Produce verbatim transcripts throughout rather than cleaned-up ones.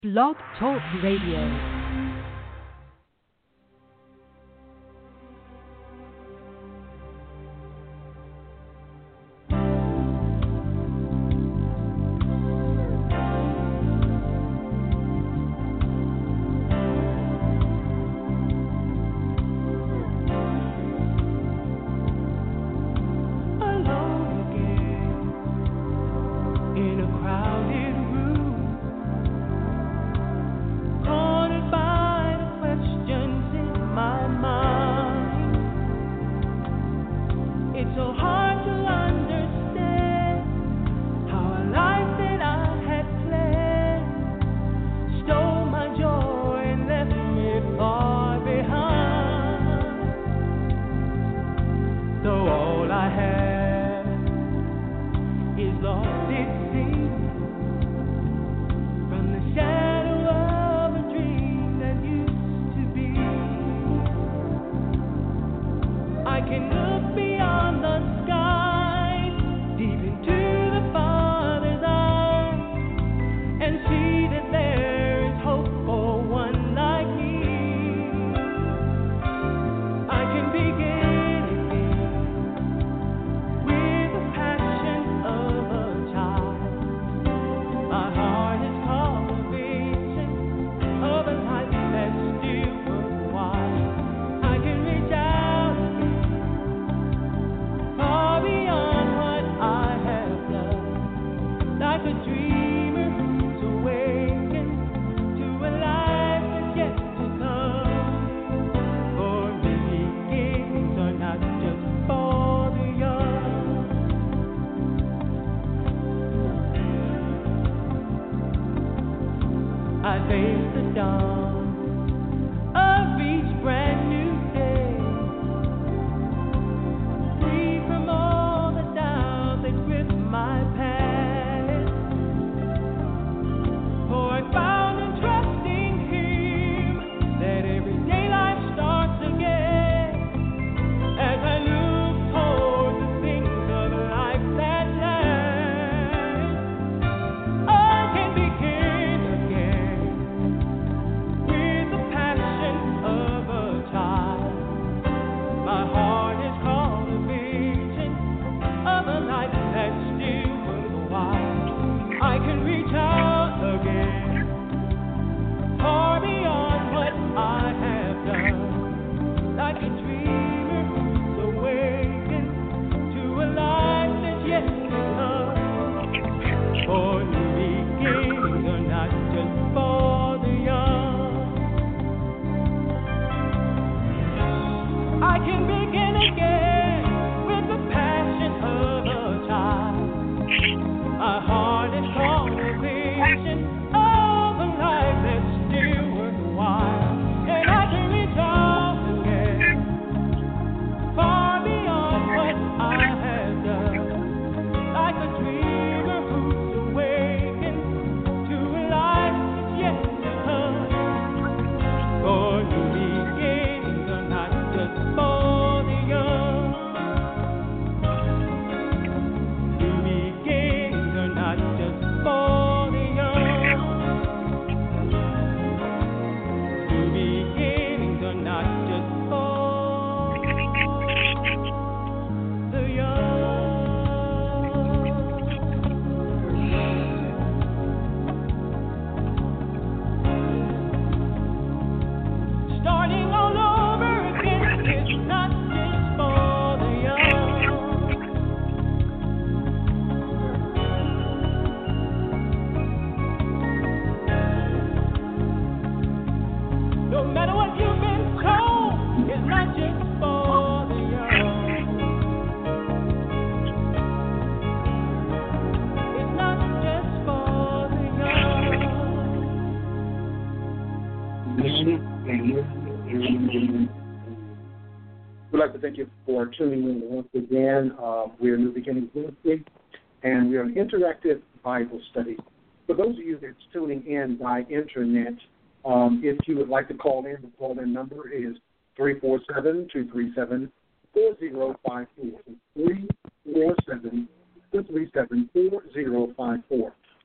Blog Talk Radio. We'd like to thank you for tuning in once again. Uh, we're New Beginnings Ministry, and we're an interactive Bible study. For those of you that's tuning in by internet, um, if you would like to call in, the call-in number is three four seven, two three seven, four zero five four. three four seven, two three seven, four zero five four.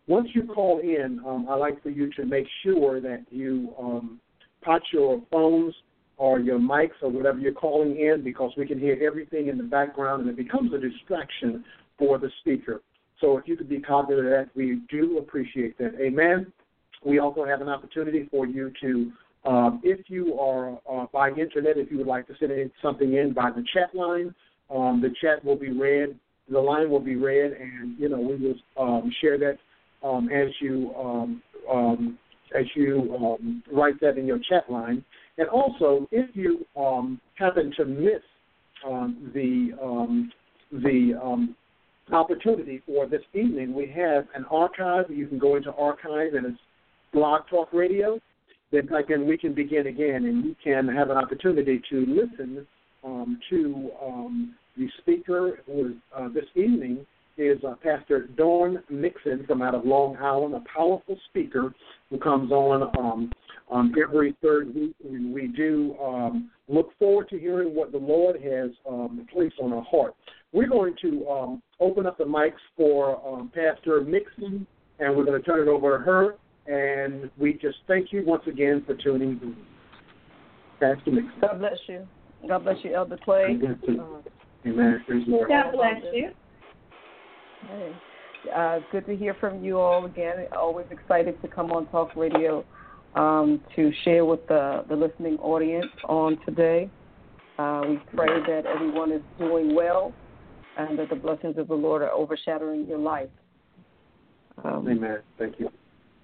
once you call in, um, I'd like for you to make sure that you um, pot your phones or your mics or whatever you're calling in, because we can hear everything in the background and it becomes a distraction for the speaker. So if you could be cognizant of that, we do appreciate that. Amen. We also have an opportunity for you to, um, if you are uh, by internet, if you would like to send in something in by the chat line, um, the chat will be read, the line will be read, and, you know, we will um, share that um, as you um, um, as you um, write that in your chat line. And also, if you um, happen to miss um, the um, the um, opportunity for this evening, we have an archive. You can go into archive, and it's Blog Talk Radio. Then again, we can begin again, and you can have an opportunity to listen um, to um, the speaker who is uh, this evening is uh, Pastor Dawn Mixon from out of Long Island, a powerful speaker who comes on um, on every third week, and we do um, look forward to hearing what the Lord has um, placed on our heart. We're going to um, open up the mics for um, Pastor Mixon, and we're going to turn it over to her, and we just thank you once again for tuning in. Pastor Mixon. God bless you. God bless you, Elder Clay. Uh, Amen. God bless you. Hey. Uh, good to hear from you all again. Always excited to come on Talk Radio um, to share with the, the listening audience on today. Uh, we pray that everyone is doing well and that the blessings of the Lord are overshadowing your life. Um, Amen. Thank you.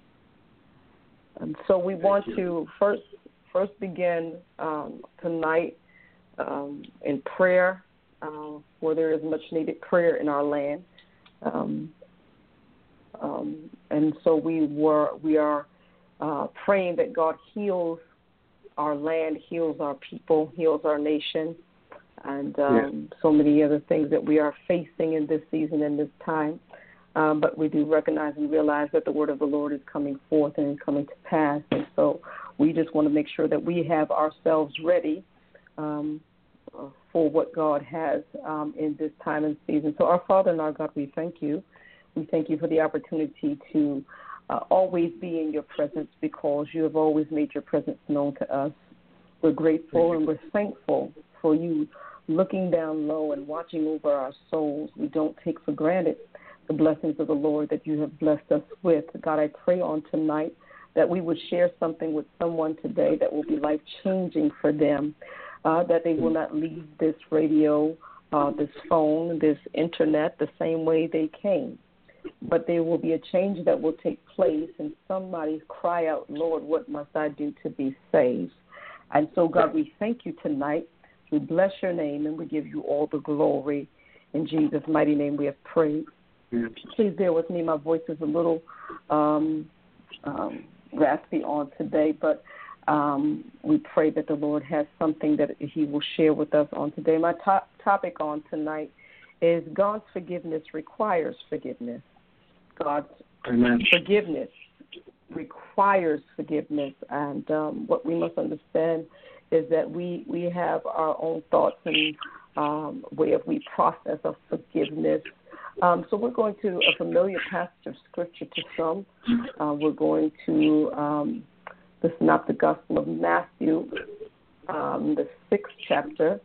And so we Thank want you. to first first begin um, tonight um, in prayer, uh, where there is much needed prayer in our land. Um, um, and so we were we are uh, praying that God heals our land, heals our people, heals our nation, and um, yeah. so many other things that we are facing in this season and this time. Um, but we do recognize and realize that the word of the Lord is coming forth and coming to pass. And so we just want to make sure that we have ourselves ready um, for what God has um, in this time and season. So our Father and our God, we thank you. We thank you for the opportunity to uh, always be in your presence, because you have always made your presence known to us. We're grateful and we're thankful for you looking down low and watching over our souls. We don't take for granted the blessings of the Lord that you have blessed us with. God, I pray on tonight that we would share something with someone today that will be life-changing for them, uh, that they will not leave this radio, uh, this phone, this internet the same way they came. But there will be a change that will take place, and somebody cry out, Lord, what must I do to be saved? And so, God, we thank you tonight. We bless your name, and we give you all the glory. In Jesus' mighty name we have prayed. Please bear with me. My voice is a little um, um, raspy on today, but um, we pray that the Lord has something that he will share with us on today. My top topic on tonight is God's forgiveness requires forgiveness. God's Amen. forgiveness requires forgiveness. And um, what we must understand is that we, we have our own thoughts and um, way of we process of forgiveness. Um, so we're going to a familiar passage of Scripture to some. Uh, we're going to um, the Synoptic Gospel of Matthew, um, the sixth chapter,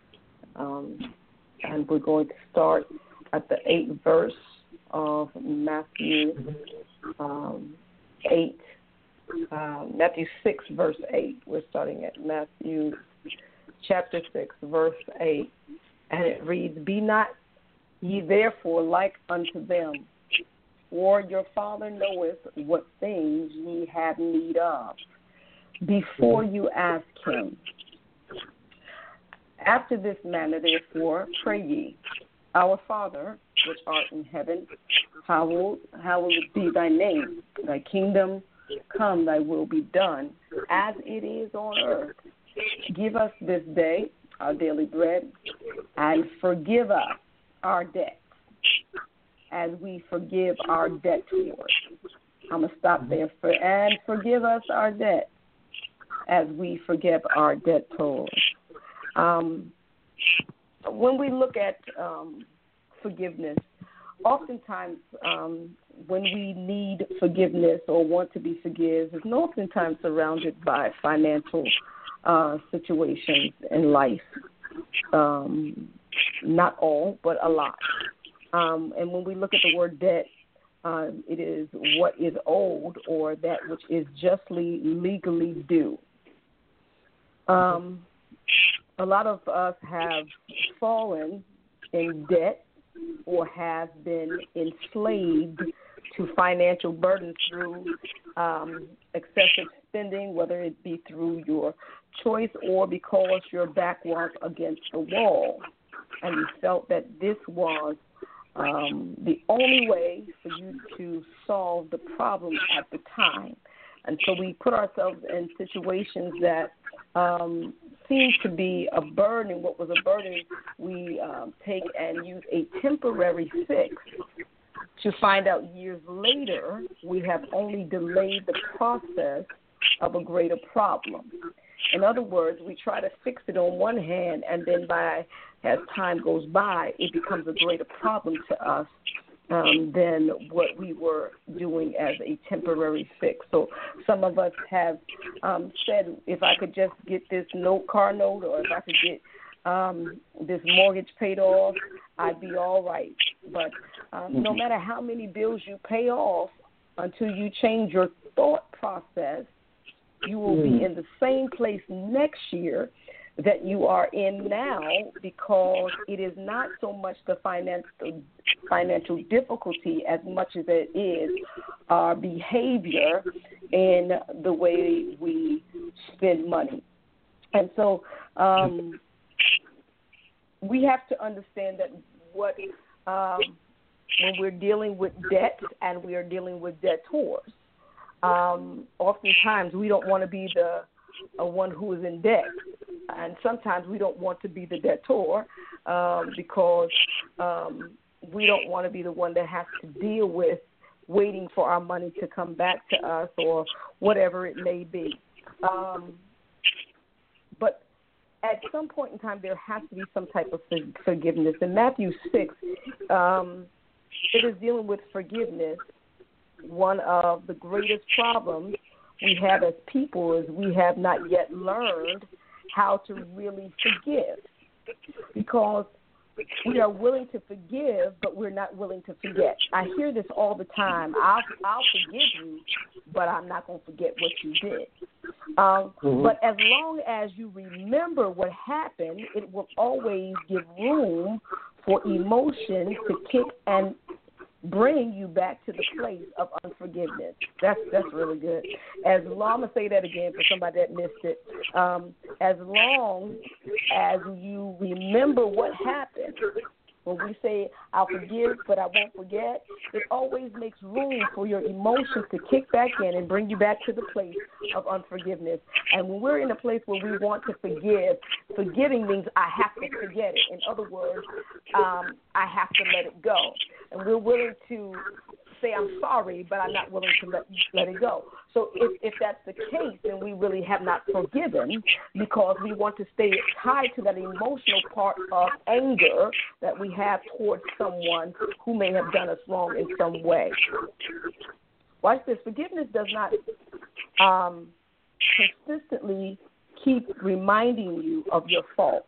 um, and we're going to start at the eighth verse of Matthew um, eight, uh, Matthew six, verse eight. We're starting at Matthew chapter six, verse eight, and it reads, "Be not ye therefore like unto them, for your Father knoweth what things ye have need of, before you ask him. After this manner therefore pray ye, Our Father, which art in heaven, hallowed, hallowed be thy name. Thy kingdom come, thy will be done, as it is on earth. Give us this day our daily bread, and forgive us our debts, as we forgive our debtors." I'm going to stop there. For, and forgive us our debt, as we forgive our debtors. Um, when we look at um, forgiveness, oftentimes um, when we need forgiveness or want to be forgiven is oftentimes surrounded by financial uh, situations in life. Um, not all, but a lot. Um, and when we look at the word debt, uh, it is what is owed or that which is justly, legally due. Um, a lot of us have fallen in debt or have been enslaved to financial burdens through um, excessive spending, whether it be through your choice or because your back was against the wall. And you felt that this was um, the only way for you to solve the problem at the time. And so we put ourselves in situations that um, seemed to be a burden. What was a burden, we um, take and use a temporary fix to find out years later we have only delayed the process of a greater problem. In other words, we try to fix it on one hand, and then by as time goes by, it becomes a greater problem to us um, than what we were doing as a temporary fix. So some of us have um, said, if I could just get this note, car note, or if I could get um, this mortgage paid off, I'd be all right. But um, no matter how many bills you pay off, until you change your thought process, you will be in the same place next year that you are in now, because it is not so much the financial financial difficulty as much as it is our behavior in the way we spend money. And so um, we have to understand that what um, when we're dealing with debt and we are dealing with debtors, Um, oftentimes we don't want to be the uh, one who is in debt, and sometimes we don't want to be the debtor um, because um, we don't want to be the one that has to deal with waiting for our money to come back to us or whatever it may be. Um, but at some point in time, there has to be some type of forgiveness. In Matthew six, um, it is dealing with forgiveness. One of the greatest problems we have as people is we have not yet learned how to really forgive, because we are willing to forgive, but we're not willing to forget. I hear this all the time. I'll, I'll forgive you, but I'm not going to forget what you did. Um, mm-hmm. But as long as you remember what happened, it will always give room for emotion to kick and bring you back to the place of unforgiveness. That's that's really good. As long, I'm going to say that again for somebody that missed it. Um, as long as you remember what happened, when we say, I'll forgive, but I won't forget, it always makes room for your emotions to kick back in and bring you back to the place of unforgiveness. And when we're in a place where we want to forgive, forgiving means I have to forget it. In other words, um, I have to let it go. And we're willing to say I'm sorry, but I'm not willing to let, let it go. So if, if that's the case, then we really have not forgiven, because we want to stay tied to that emotional part of anger that we have towards someone who may have done us wrong in some way. Watch this. Forgiveness does not um, consistently keep reminding you of your faults.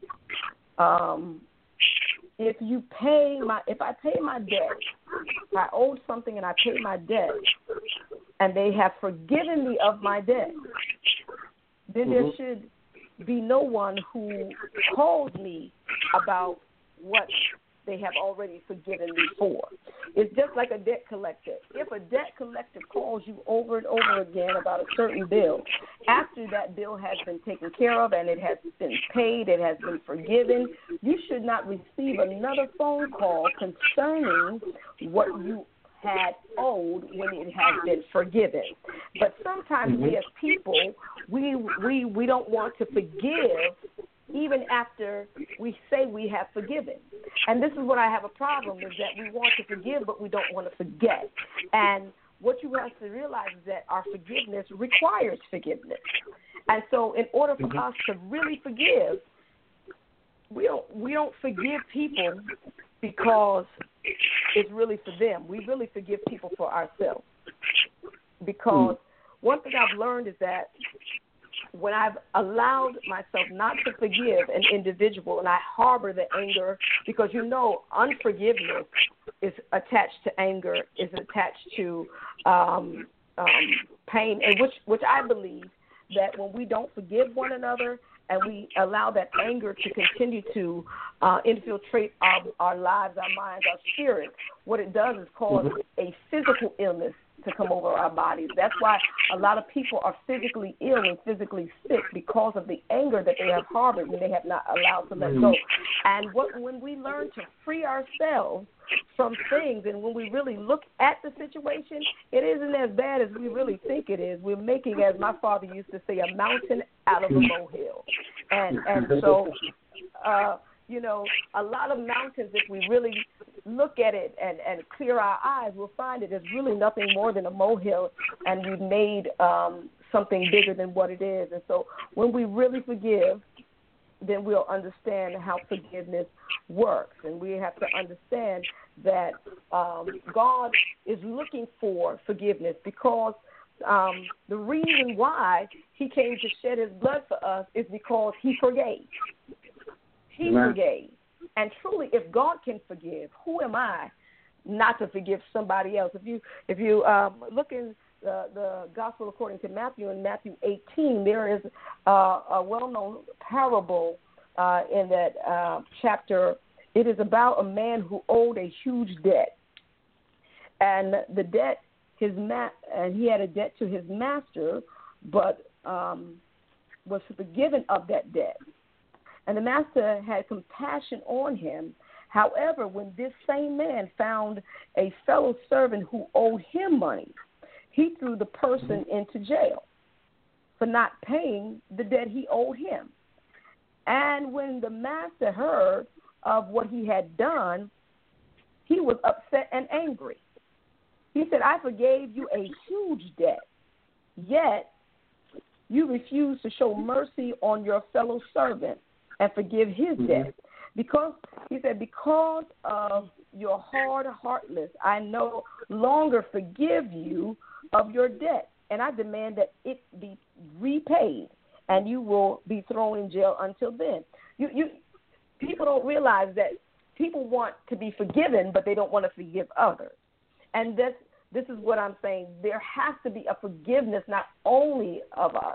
Um, if you pay my, if I pay my debt, if I owed something and I pay my debt, and they have forgiven me of my debt, then mm-hmm. there should be no one who calls me about what they have already forgiven me for. It's just like a debt collector. If a debt collector calls you over and over again about a certain bill, after that bill has been taken care of and it has been paid, it has been forgiven, you should not receive another phone call concerning what you had owed when it has been forgiven. But sometimes mm-hmm. we as people, we we we don't want to forgive even after we say we have forgiven. And this is what I have a problem is that we want to forgive, but we don't want to forget. And what you have to realize is that our forgiveness requires forgiveness. And so in order for mm-hmm. us to really forgive, we don't we don't forgive people because is really for them. We really forgive people for ourselves. Because one thing I've learned is that when I've allowed myself not to forgive an individual and I harbor the anger, because you know unforgiveness is attached to anger, is attached to um, um, pain, and which, which I believe that when we don't forgive one another and we allow that anger to continue to uh, infiltrate our, our lives, our minds, our spirit, what it does is cause a physical illness to come over our bodies. That's why a lot of people are physically ill and physically sick because of the anger that they have harbored and they have not allowed to let go. And what, when we learn to free ourselves from things and when we really look at the situation, it isn't as bad as we really think it is. We're making, as my father used to say, a mountain out of a molehill. And, and so, uh, you know, a lot of mountains, if we really look at it and, and clear our eyes, we'll find that there's really nothing more than a molehill, and we've made um, something bigger than what it is. And so when we really forgive, then we'll understand how forgiveness works. And we have to understand that um, God is looking for forgiveness because um, the reason why he came to shed his blood for us is because he forgave. He Amen. forgave. And truly, if God can forgive, who am I not to forgive somebody else? If you if you um, look in the, the Gospel according to Matthew, in Matthew eighteen, there is uh, a well-known parable uh, in that uh, chapter. It is about a man who owed a huge debt. And the debt, his ma- and he had a debt to his master, but um, was forgiven of that debt. And the master had compassion on him. However, when this same man found a fellow servant who owed him money, he threw the person into jail for not paying the debt he owed him. And when the master heard of what he had done, he was upset and angry. He said, I forgave you a huge debt, yet you refused to show mercy on your fellow servant and forgive his debt. Because, he said, because of your hard heartless, I no longer forgive you of your debt, and I demand that it be repaid, and you will be thrown in jail until then. You, you, people don't realize that people want to be forgiven, but they don't want to forgive others. And this, this is what I'm saying. There has to be a forgiveness not only of us,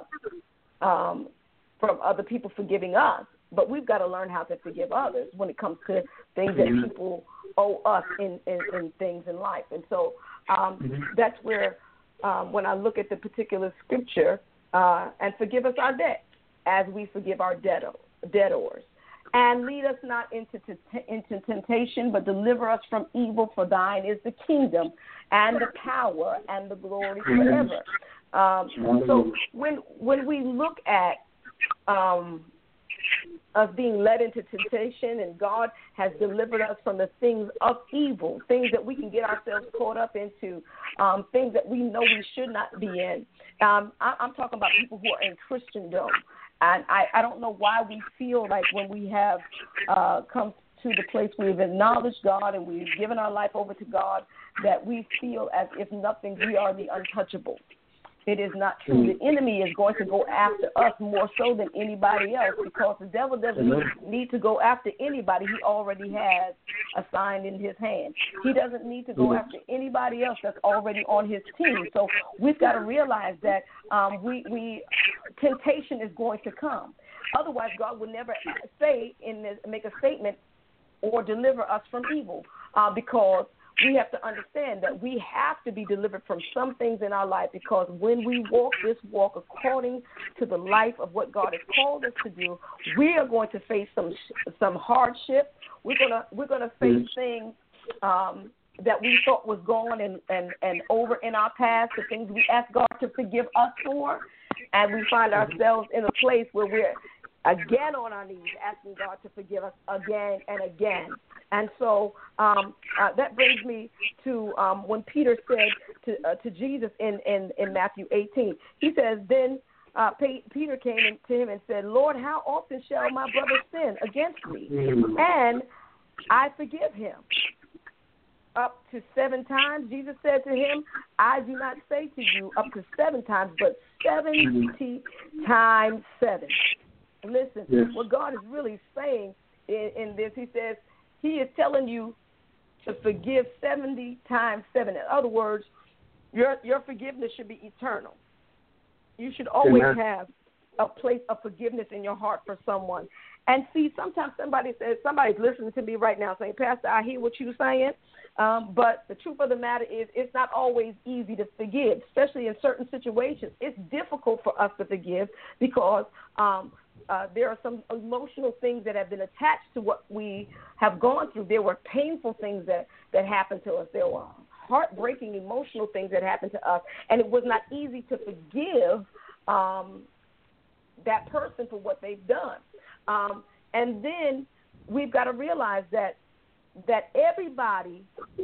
um, from other people forgiving us, but we've got to learn how to forgive others when it comes to things that people owe us in, in, in things in life. And so um, mm-hmm. that's where, um, when I look at the particular scripture, uh, and forgive us our debt as we forgive our debtor, debtors. And lead us not into, t- into temptation, but deliver us from evil, for thine is the kingdom and the power and the glory forever. Um, so when when we look at um, us being led into temptation, and God has delivered us from the things of evil, things that we can get ourselves caught up into, um, things that we know we should not be in. Um, I, I'm talking about people who are in Christendom. And I, I don't know why we feel like when we have uh, come to the place where we've acknowledged God and we've given our life over to God, that we feel as if nothing, we are the untouchable. It is not true. The enemy is going to go after us more so than anybody else, because the devil doesn't need, need to go after anybody he already has assigned in his hand. He doesn't need to go after anybody else that's already on his team. So we've got to realize that um, we, we temptation is going to come. Otherwise, God would never say in this, make a statement or deliver us from evil, uh, because we have to understand that we have to be delivered from some things in our life, because when we walk this walk according to the life of what God has called us to do, we are going to face some some hardship. We're gonna we're gonna face things um, that we thought was gone and, and, and over in our past, the things we asked God to forgive us for, and we find ourselves in a place where we're again on our knees asking God to forgive us again and again. And so um, uh, that brings me to um, when Peter said to, uh, to Jesus in, in, in Matthew eighteen, he says, then uh, Peter came to him and said, Lord, how often shall my brother sin against me, and I forgive him? up to seven times, Jesus said to him, I do not say to you up to seven times, but seventy times seven. Listen, yes. What God is really saying in, in this, he says, he is telling you to forgive seventy times seven. In other words, your your forgiveness should be eternal. You should always Amen. Have a place of forgiveness in your heart for someone. And see, sometimes somebody says, somebody's listening to me right now saying, Pastor, I hear what you're saying, um, but the truth of the matter is it's not always easy to forgive, especially in certain situations. It's difficult for us to forgive because um, uh, there are some emotional things that have been attached to what we have gone through. There were painful things that, that happened to us. There were heartbreaking emotional things that happened to us, and it was not easy to forgive um, that person for what they've done. Um, and then we've got to realize that that everybody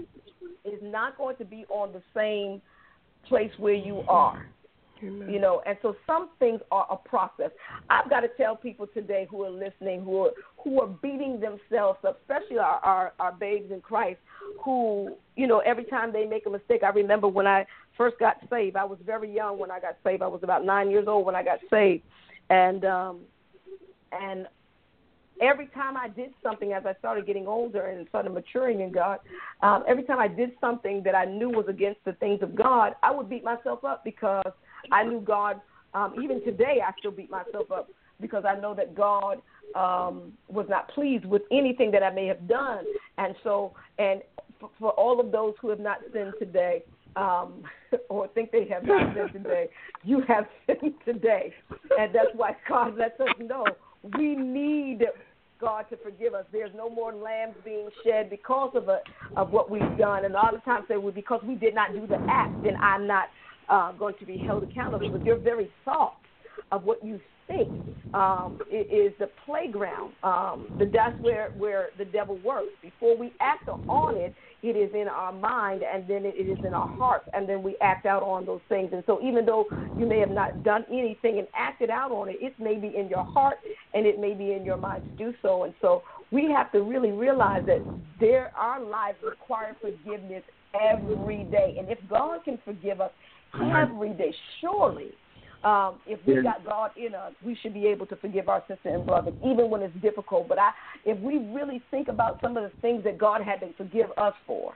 is not going to be on the same place where you are. Amen. You know, and so some things are a process. I've got to tell people today who are listening, who are who are beating themselves up, especially our, our, our babes in Christ, who, you know, every time they make a mistake. I remember when I first got saved, I was very young when I got saved. I was about nine years old when I got saved. And um, and every time I did something, as I started getting older and started maturing in God, um, every time I did something that I knew was against the things of God, I would beat myself up because I knew God. Um, even today, I still beat myself up because I know that God um, was not pleased with anything that I may have done. And so, and for, for all of those who have not sinned today, um, or think they have not sinned today, you have sinned today. And that's why God lets us know we need God to forgive us. There's no more lambs being shed because of a, of what we've done. And a lot of times they would, because we did not do the act, then I'm not uh, going to be held accountable. But your very thought of what you think um, is the playground. Um, the, that's where, where the devil works. Before we act on it, it is in our mind, and then it is in our hearts, and then we act out on those things. And so even though you may have not done anything and acted out on it, it may be in your heart, and it may be in your mind to do so. And so we have to really realize that there, our lives require forgiveness every day. And if God can forgive us every day, surely Um, if we got God in us, we should be able to forgive our sister and brother, even when it's difficult. But I, if we really think about some of the things that God had to forgive us for,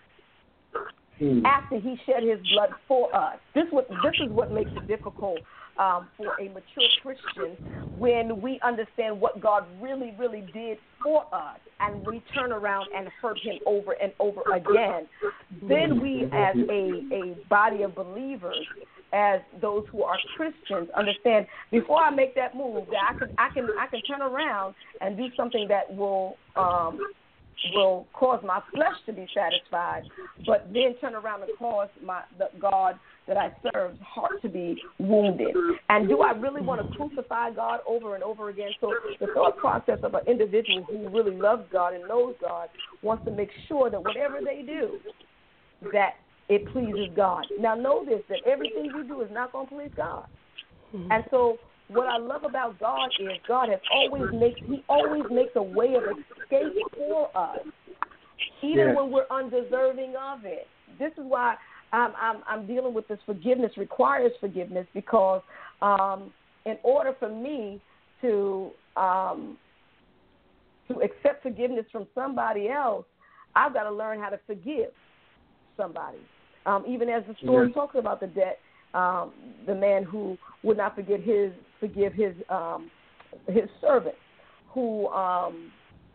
hmm. after He shed His blood for us, this what this is what makes it difficult um, for a mature Christian when we understand what God really, really did for us, and we turn around and hurt Him over and over again. Then we, as a, a body of believers, as those who are Christians, understand before I make that move that I can I can I can turn around and do something that will um, will cause my flesh to be satisfied, but then turn around and cause my the God that I serve's heart to be wounded. And do I really want to crucify God over and over again? So the thought process of an individual who really loves God and knows God wants to make sure that whatever they do, that it pleases God. Now know this, that everything you do is not going to please God. Mm-hmm. And so what I love about God is God has always makes He always makes a way of escape for us, even yes. when we're undeserving of it. This is why I'm, I'm, I'm dealing with this forgiveness requires forgiveness, because um, in order for me to um, to accept forgiveness from somebody else, I've got to learn how to forgive somebody. Um, even as the story yeah. talks about the debt, um, the man who would not forget his forgive his um, his servant, who um,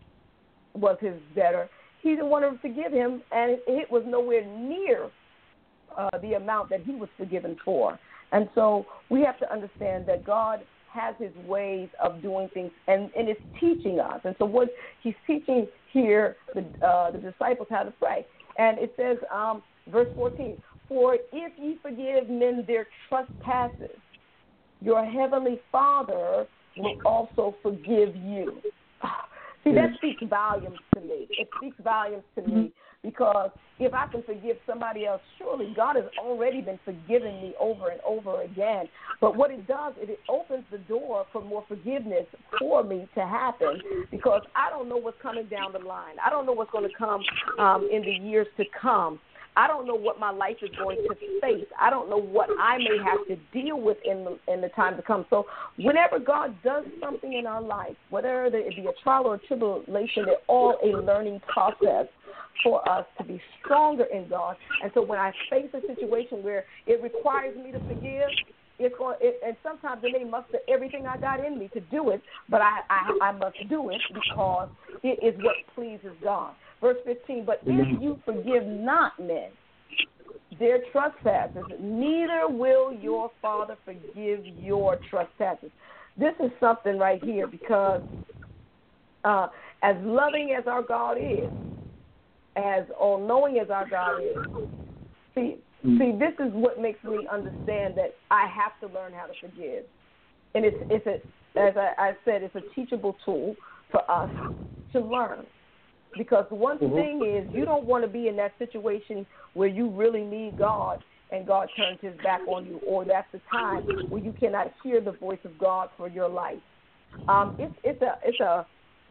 was his debtor, he didn't want to forgive him, and it, it was nowhere near uh, the amount that he was forgiven for. And so we have to understand that God has His ways of doing things, and, and it's teaching us. And so what He's teaching here, the, uh, the disciples how to pray. And it says, um, verse fourteen, for if ye forgive men their trespasses, your heavenly Father will also forgive you. See, that speaks volumes to me. It speaks volumes to me Because if I can forgive somebody else, surely God has already been forgiving me over and over again. But what it does is it opens the door for more forgiveness for me to happen, because I don't know what's coming down the line. I don't know what's going to come um, in the years to come. I don't know what my life is going to face. I don't know what I may have to deal with in the, in the time to come. So whenever God does something in our life, whether it be a trial or a tribulation, they're all a learning process for us to be stronger in God. And so when I face a situation where it requires me to forgive, it's going, it, and sometimes it may muster everything I got in me to do it, but I, I, I must do it because it is what pleases God. Verse fifteen, but if you forgive not men their trespasses, neither will your Father forgive your trespasses. This is something right here, because uh, as loving as our God is, as all-knowing as our God is, see, see, this is what makes me understand that I have to learn how to forgive. And it's, it's a, as I, I said, it's a teachable tool for us to learn. Because one mm-hmm. thing is, you don't want to be in that situation where you really need God and God turns his back on you, or that's the time where you cannot hear the voice of God for your life. Um, it's, it's a, it's a,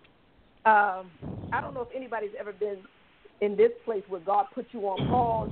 um, I don't know if anybody's ever been in this place where God puts you on pause,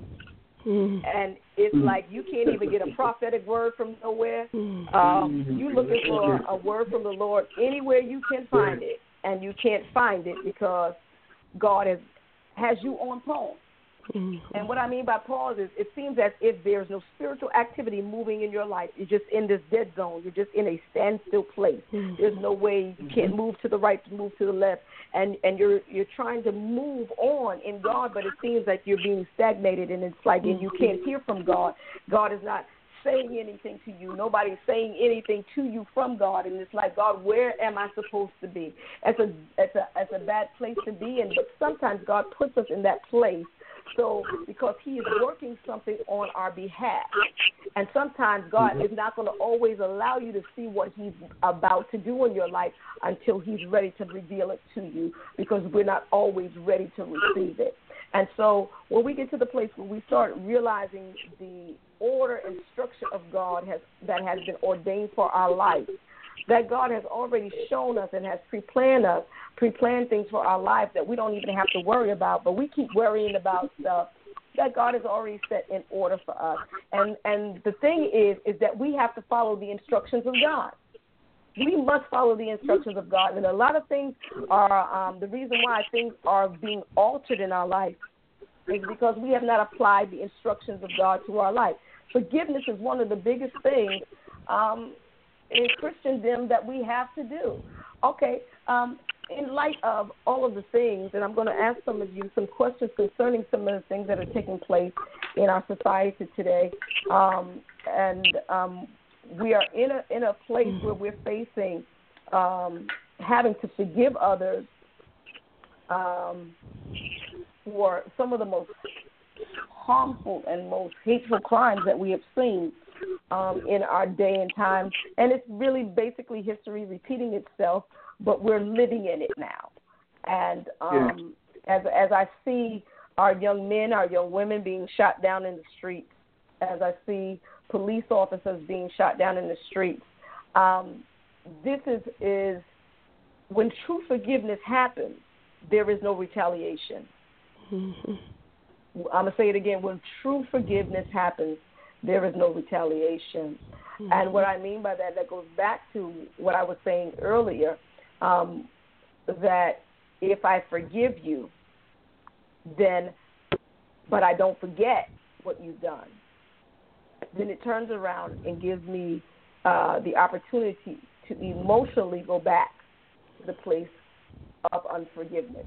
mm-hmm. and it's mm-hmm. like you can't even get a prophetic word from nowhere. Um, you're looking for a word from the Lord anywhere you can find it. And you can't find it because God has has you on pause. Mm-hmm. And what I mean by pause is it seems as if there's no spiritual activity moving in your life. You're just in this dead zone. You're just in a standstill place. Mm-hmm. There's no way you can't move to the right, move to the left, and and you're you're trying to move on in God, but it seems like you're being stagnated, and it's like and you can't hear from God. God is not saying anything to you. Nobody's saying anything to you from God, and it's like, God, where am I supposed to be? It's a it's a it's a bad place to be in, but sometimes God puts us in that place so because he is working something on our behalf. And sometimes God is not going to always allow you to see what he's about to do in your life until he's ready to reveal it to you, because we're not always ready to receive it. And so when we get to the place where we start realizing the order and structure of God has, that has been ordained for our life, that God has already shown us and has pre-planned us, pre-planned things for our life that we don't even have to worry about, but we keep worrying about stuff that God has already set in order for us. And and the thing is, is that we have to follow the instructions of God. We must follow the instructions of God. And a lot of things are, um, the reason why things are being altered in our life is because we have not applied the instructions of God to our life. Forgiveness is one of the biggest things um, in Christendom that we have to do. Okay, um, in light of all of the things, and I'm going to ask some of you some questions concerning some of the things that are taking place in our society today, um, and um, we are in a in a place where we're facing um, having to forgive others um, for some of the most harmful and most hateful crimes that we have seen um, in our day and time. And it's really basically history repeating itself, but we're living in it now. And um, yeah. as as I see our young men, our young women being shot down in the streets, as I see police officers being shot down in the streets, um, this is, is when true forgiveness happens, there is no retaliation. Mm-hmm. I'm going to say it again. When true forgiveness happens, there is no retaliation. Mm-hmm. And what I mean by that, that goes back to what I was saying earlier, um, that if I forgive you, then, but I don't forget what you've done, then it turns around and gives me uh, the opportunity to emotionally go back to the place of unforgiveness.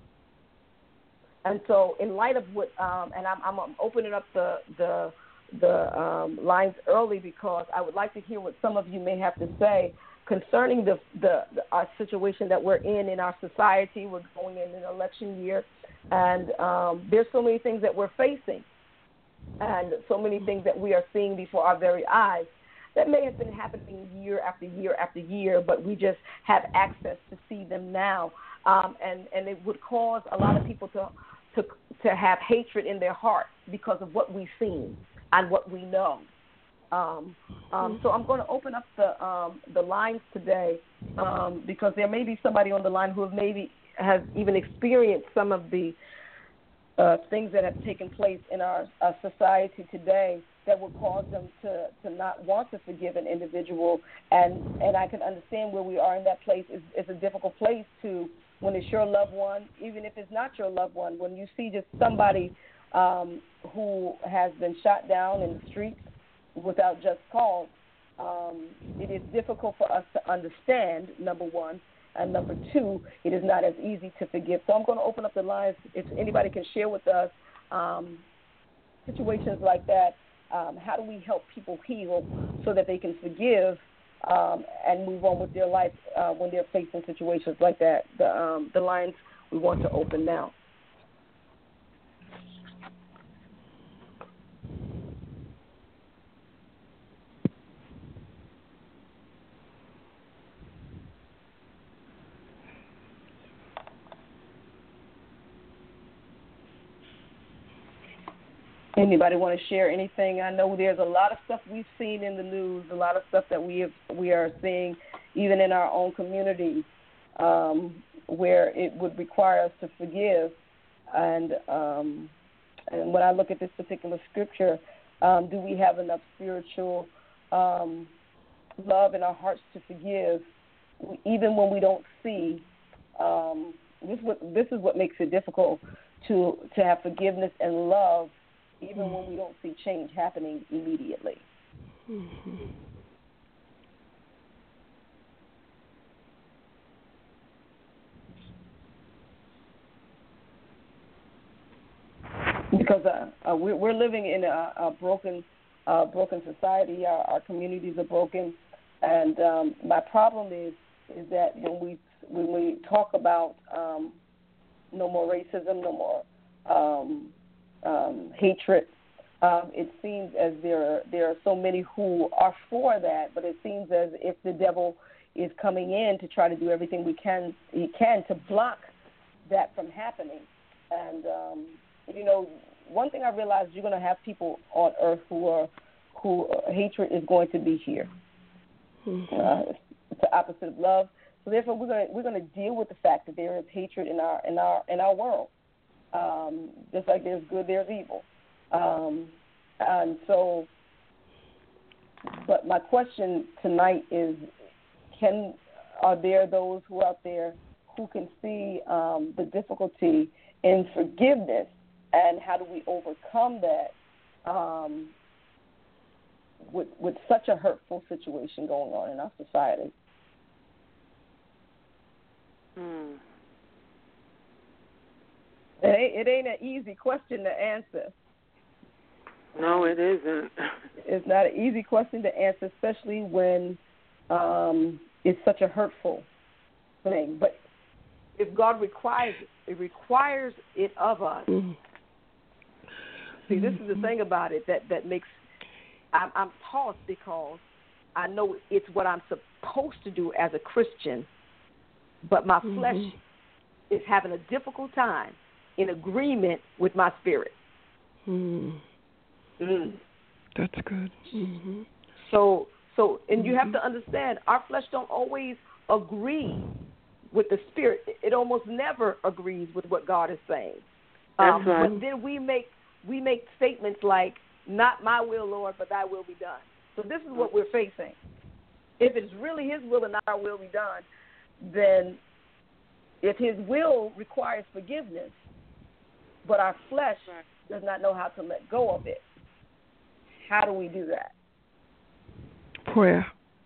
And so, in light of what, um, and I'm, I'm opening up the the, the um, lines early because I would like to hear what some of you may have to say concerning the, the, the our situation that we're in in our society. We're going in an election year, and um, there's so many things that we're facing, and so many things that we are seeing before our very eyes that may have been happening year after year after year, but we just have access to see them now. Um, and, and it would cause a lot of people to to to have hatred in their heart because of what we've seen and what we know. Um, um, so I'm going to open up the um, the lines today um, because there may be somebody on the line who have maybe has even experienced some of the uh, things that have taken place in our, our society today that would cause them to, to not want to forgive an individual. And, and I can understand where we are in that place. It's, it's a difficult place to, when it's your loved one, even if it's not your loved one, when you see just somebody um, who has been shot down in the streets without just cause, um, it is difficult for us to understand, number one. And number two, it is not as easy to forgive. So I'm going to open up the lines. If anybody can share with us um, situations like that, um, how do we help people heal so that they can forgive um, and move on with their life uh, when they're facing situations like that? The, um, the lines we want to open now. Anybody want to share anything? I know there's a lot of stuff we've seen in the news, a lot of stuff that we have, we are seeing even in our own community um, where it would require us to forgive. And um, and when I look at this particular scripture, um, do we have enough spiritual um, love in our hearts to forgive, even when we don't see? Um, this is what this is what makes it difficult to to have forgiveness and love, even mm-hmm. when we don't see change happening immediately. Mm-hmm. Because uh, uh, we're, we're living in a, a broken, uh, broken society. Our, our communities are broken, and um, my problem is is that when we when we talk about um, no more racism, no more um, um, hatred. Um, it seems as there are, there are so many who are for that, but it seems as if the devil is coming in to try to do everything we can he can to block that from happening. And um, you know, one thing I realized, you're going to have people on earth who are who uh, hatred is going to be here. Mm-hmm. Uh, it's the opposite of love. So therefore, we're going to we're going to deal with the fact that there is hatred in our in our in our world. Um, just like there's good, there's evil. Um, and so, but my question tonight is, can, are there those who are out there who can see um, the difficulty in forgiveness, and how do we overcome that um, with, with such a hurtful situation going on in our society? Mm. It ain't, it ain't an easy question to answer. No, it isn't. It's not an easy question to answer, especially when um, it's such a hurtful thing. But if God requires it, it requires it of us. Mm-hmm. See, this is the thing about it that, that makes I'm, I'm tossed because I know it's what I'm supposed to do as a Christian, but my mm-hmm. flesh is having a difficult time in agreement with my spirit. Mm. Mm. That's good. Mm-hmm. So, so, and you have to understand, our flesh don't always agree with the spirit. It almost never agrees with what God is saying. That's um, right. But then we make we make statements like, "Not my will, Lord, but Thy will be done." So this is what we're facing. If it's really His will and not our will be done, then if His will requires forgiveness, but our flesh does not know how to let go of it, how do we do that? Prayer.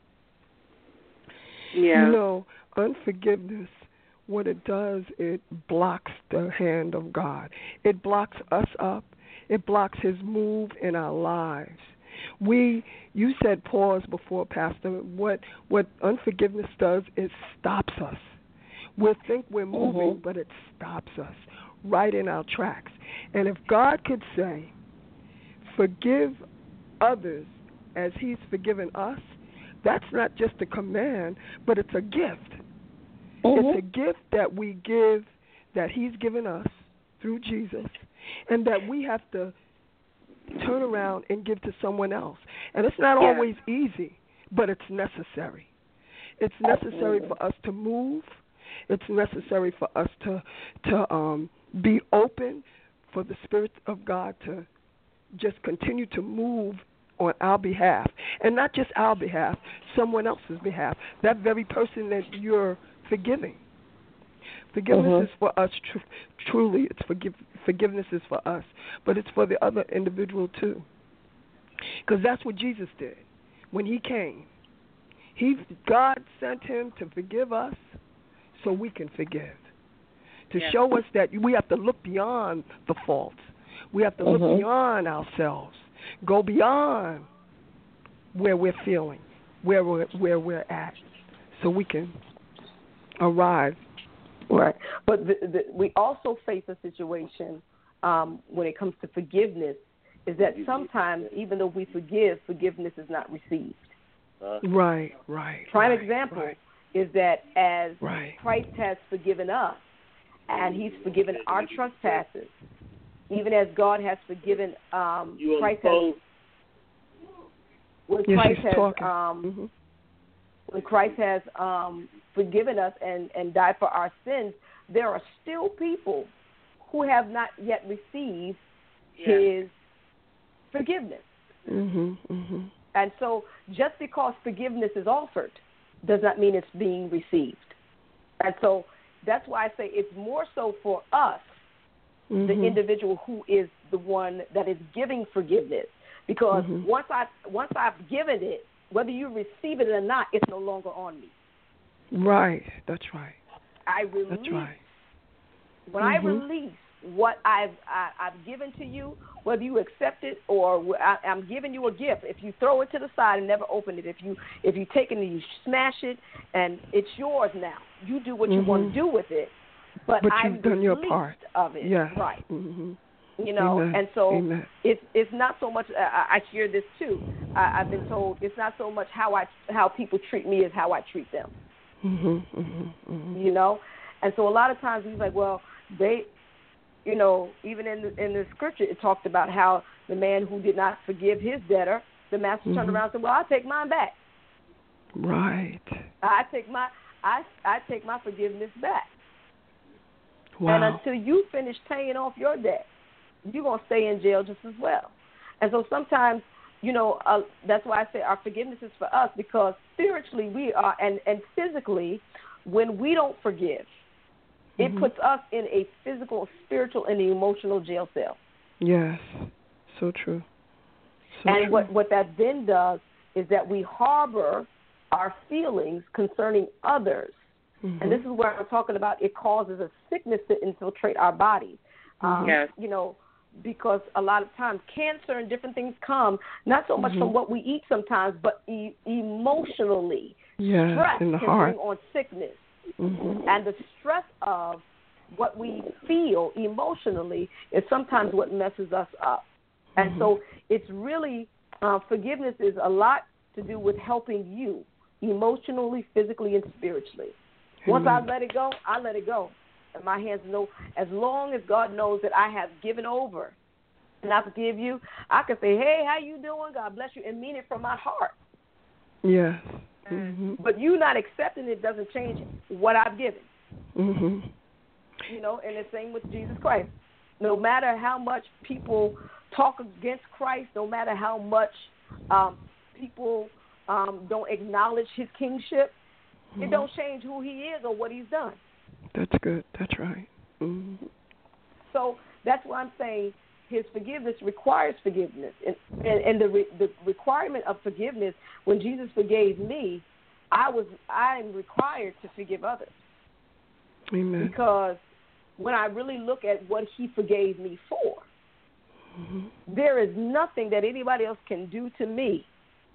Yeah. You know, unforgiveness, what it does, it blocks the hand of God. It blocks us up. It blocks His move in our lives. We, you said pause before, Pastor. What what unforgiveness does, it stops us. We think we're moving, mm-hmm. but it stops us right in our tracks. And if God could say, forgive others as He's forgiven us, that's not just a command, but it's a gift. Mm-hmm. It's a gift that we give, that He's given us through Jesus, and that we have to turn around and give to someone else. And it's not Yeah. always easy, but it's necessary. It's necessary Absolutely. for us to move. It's necessary for us to to um, be open for the Spirit of God to just continue to move on our behalf, and not just our behalf, someone else's behalf, that very person that you're forgiving. Forgiveness Mhm. is for us, tr- truly, it's forgive, forgiveness is for us, but it's for the other individual too. Because that's what Jesus did when he came. He, God sent him to forgive us so we can forgive, to Yeah. show us that we have to look beyond the faults. We have to look Mhm. beyond ourselves, go beyond where we're feeling, where we're, where we're at, so we can arrive. Right. But the, the, we also face a situation um, when it comes to forgiveness is that sometimes, even though we forgive, forgiveness is not received. Uh, Right, right. Prime right, example right, is that as right. Christ has forgiven us, and he's forgiven our trespasses, even as God has forgiven um, you on Christ the has, phone? when Yeah, Christ she's has talking. um, hmm when Christ has um, forgiven us and, and died for our sins, there are still people who have not yet received Yeah. his forgiveness. hmm hmm And so just because forgiveness is offered does not mean it's being received. And so that's why I say it's more so for us, hmm the individual who is the one that is giving forgiveness. Because Mhm. once I once I've given it, whether you receive it or not, it's no longer on me. Right, that's right. I release That's right. when I Mhm. release what I've I, I've given to you, whether you accept it or wh- I, I'm giving you a gift. If you throw it to the side and never open it, if you if you take it and you smash it, and it's yours now, you do what you want Mhm. to do with it. But, But I've you've done your released part. of it, Yes. right? hmm You know, Amen. and so Amen. it's it's not so much. Uh, I I hear this too. I, I've been told it's not so much how I how people treat me as how I treat them. hmm hmm hmm You know, and so a lot of times he's like, well, they, you know, even in the, in the scripture it talked about how the man who did not forgive his debtor, the master turned Mhm. around and said, well, I'll take mine back. Right. I take my I I take my forgiveness back. Wow. And until you finish paying off your debt, you're going to stay in jail just as well. And so sometimes, you know, uh, that's why I say our forgiveness is for us, because spiritually we are, and, and physically, when we don't forgive, it Mhm. puts us in a physical, spiritual, and emotional jail cell. Yes. So true. So and true. what, what that then does is that we harbor our feelings concerning others. Mhm. And this is where I'm talking about it causes a sickness to infiltrate our bodies. Um, Yes. You know, because a lot of times cancer and different things come not so much Mhm. from what we eat sometimes, but e- emotionally. Yes, Stress in the can heart. bring on sickness. Mhm. And the stress of what we feel emotionally is sometimes what messes us up. And Mhm. so it's really, uh, forgiveness is a lot to do with helping you emotionally, physically, and spiritually. Once I Amen. let it go, I let it go. And my hands know, as long as God knows that I have given over and I forgive you, I can say, hey, how you doing? God bless you, and mean it from my heart. Yes. Mhm. But you not accepting it doesn't change what I've given. Mhm. You know, and the same with Jesus Christ. No matter how much people talk against Christ, no matter how much um, people um, don't acknowledge his kingship, Mhm. it don't change who he is or what he's done. That's good. That's right. Mhm. So that's why I'm saying his forgiveness requires forgiveness. And, and, and the, re, the requirement of forgiveness, when Jesus forgave me, I was I am required to forgive others. Amen. Because when I really look at what he forgave me for, Mhm. there is nothing that anybody else can do to me.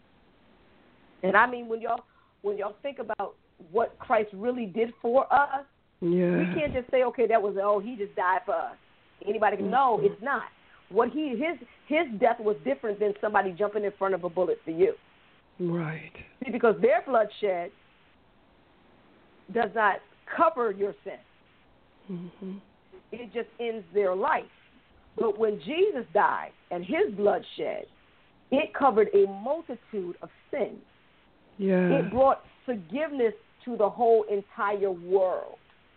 And I mean, when y'all when y'all think about what Christ really did for us, Yeah. we can't just say, okay, that was, oh, he just died for us. Anybody can, no, it's not. What he his his death was different than somebody jumping in front of a bullet for you. Right. See, because their bloodshed does not cover your sin. Mhm. it just ends their life. But when Jesus died and his blood shed, it covered a multitude of sins. Yeah. It brought forgiveness to the whole entire world.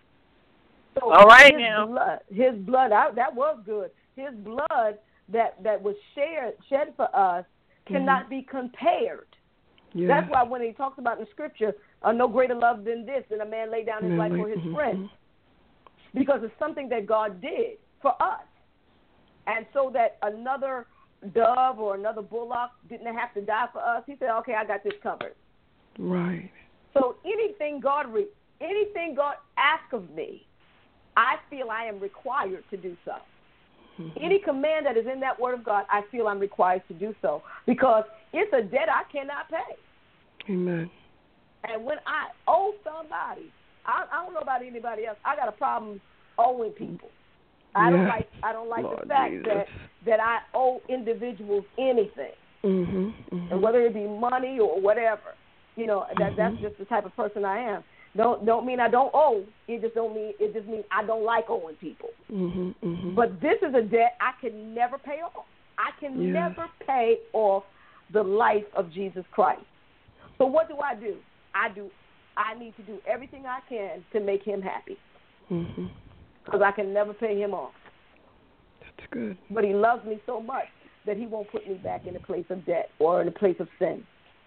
So All right his now. blood, his blood, I, that was good. His blood that, that was shared, shed for us cannot mm-hmm. be compared. Yeah. That's why when he talks about in Scripture, uh, no greater love than this, than a man lay down his man, life like, for his mm-hmm. friends. Because it's something that God did for us. And so that another dove or another bullock didn't have to die for us, he said, okay, I got this covered. Right. So anything God re- anything God asks of me, I feel I am required to do so. Mm-hmm. Any command that is in that word of God, I feel I'm required to do so because it's a debt I cannot pay. Amen. And when I owe somebody, I, I don't know about anybody else, I got a problem owing people. I yeah. don't like I don't like Lord the fact Jesus. that, that I owe individuals anything. Mm-hmm. Mm-hmm. And whether it be money or whatever. You know, that mm-hmm. that's just the type of person I am. Don't don't mean I don't owe. It just don't mean it just means I don't like owing people. Mm-hmm, mm-hmm. But this is a debt I can never pay off. I can yes. never pay off the life of Jesus Christ. So what do I do? I do. I need to do everything I can to make him happy. Mm-hmm. Because I can never pay him off. That's good. But he loves me so much that he won't put me back in a place of debt or in a place of sin.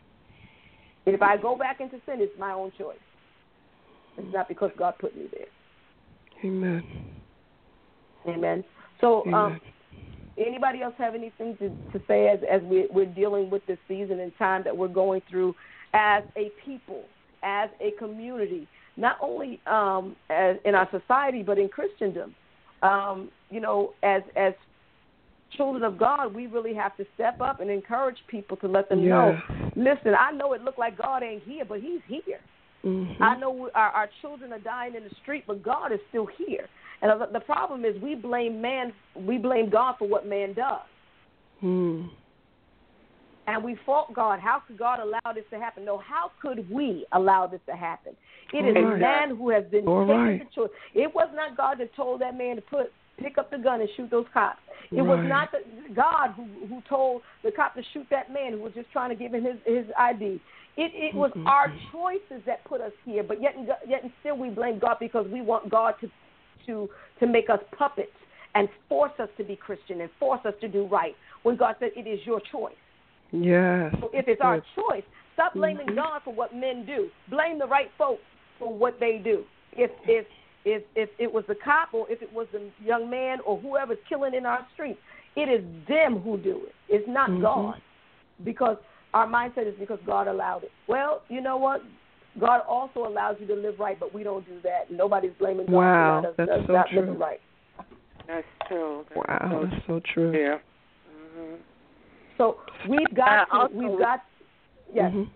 If I go back into sin, it's my own choice. It's not because God put me there. Amen. Amen. So, Amen. Um, anybody else have anything to, to say as, as we, we're dealing with this season and time that we're going through as a people, as a community, not only um, as in our society but in Christendom? Um, you know, as as children of God, we really have to step up and encourage people to let them yeah. know, listen, I know it looked like God ain't here, but he's here. Mm-hmm. I know we, our, our children are dying in the street, but God is still here. And the, the problem is we blame man, we blame God for what man does. Mm. And we fault God. How could God allow this to happen? No, how could we allow this to happen? It is right. man who has been All taking right. the choice. It was not God that told that man to put pick up the gun and shoot those cops. It right. was not the, God who who told the cop to shoot that man who was just trying to give him his, his I D. It it was mm-hmm. our choices that put us here, but yet and, yet and still we blame God because we want God to to to make us puppets and force us to be Christian and force us to do right when God said it is your choice. Yes. So if it's our choice, stop blaming mm-hmm. God for what men do. Blame the right folks for what they do. If if if if it was the cop or if it was the young man or whoever's killing in our streets, it is them who do it. It's not mm-hmm. God, because our mindset is because God allowed it. Well, you know what? God also allows you to live right, but we don't do that. Nobody's blaming God wow, for not, that's us, so not true. living right. That's true. That's wow, so that's so true. Yeah. Mm-hmm. So we've got God to, also, we've got, yes. Mm-hmm.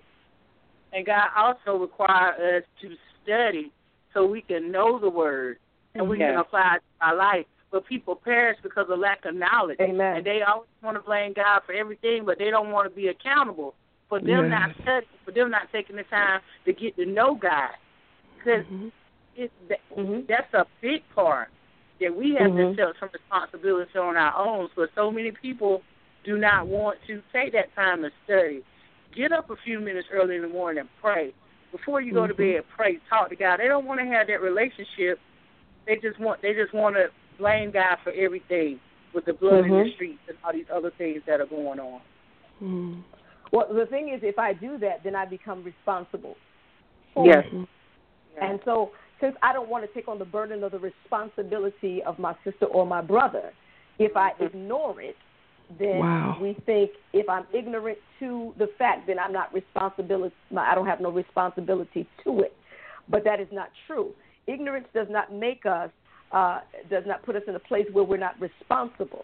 And God also requires us to study so we can know the word and we yes. can apply it to our life. But people perish because of lack of knowledge. Amen. And they always want to blame God for everything, but they don't want to be accountable for them yes. not studying, for them not taking the time to get to know God. Because mm-hmm. it's that, mm-hmm. that's a big part that we have mm-hmm. to take some responsibility on our own. So so many people do not want to take that time to study. Get up a few minutes early in the morning and pray. Before you go mm-hmm. to bed, pray, talk to God. They don't want to have that relationship. They just want they just want to blame God for everything with the blood mm-hmm. in the streets and all these other things that are going on. Mm-hmm. Well, the thing is, if I do that, then I become responsible for Yes. it. And so, since I don't want to take on the burden of the responsibility of my sister or my brother, if I ignore it, then wow. we think if I'm ignorant to the fact, then I'm not responsible. I don't have no responsibility to it. But that is not true. Ignorance does not make us, uh, does not put us in a place where we're not responsible.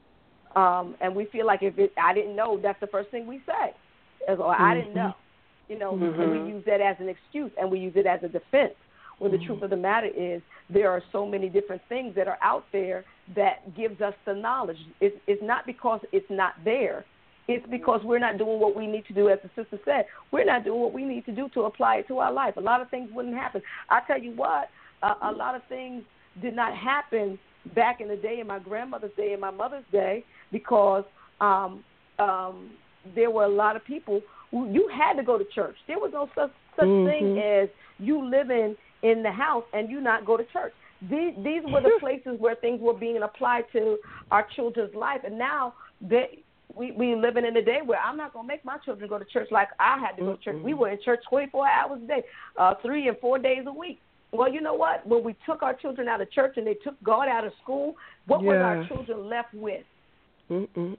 Um, and we feel like if it, I didn't know, that's the first thing we say. As, or mm-hmm. I didn't know. You know, mm-hmm. and we use that as an excuse and we use it as a defense. When mm-hmm. the truth of the matter is there are so many different things that are out there that gives us the knowledge. It's, it's not because it's not there. It's because we're not doing what we need to do, as the sister said. We're not doing what we need to do to apply it to our life. A lot of things wouldn't happen. I tell you what, uh, a lot of things did not happen back in the day, in my grandmother's day, in my mother's day, because um, um, there were a lot of people who you had to go to church. There was no such, such mm-hmm. thing as you living in the house and you not go to church. These, these were the places where things were being applied to our children's life. And now they, we we living in a day where I'm not going to make my children go to church like I had to go to church. Mm-hmm. We were in church twenty-four hours a day, uh, three and four days a week. Well, you know what? When we took our children out of church and they took God out of school, what yes. were our children left with? Mm-mm-mm.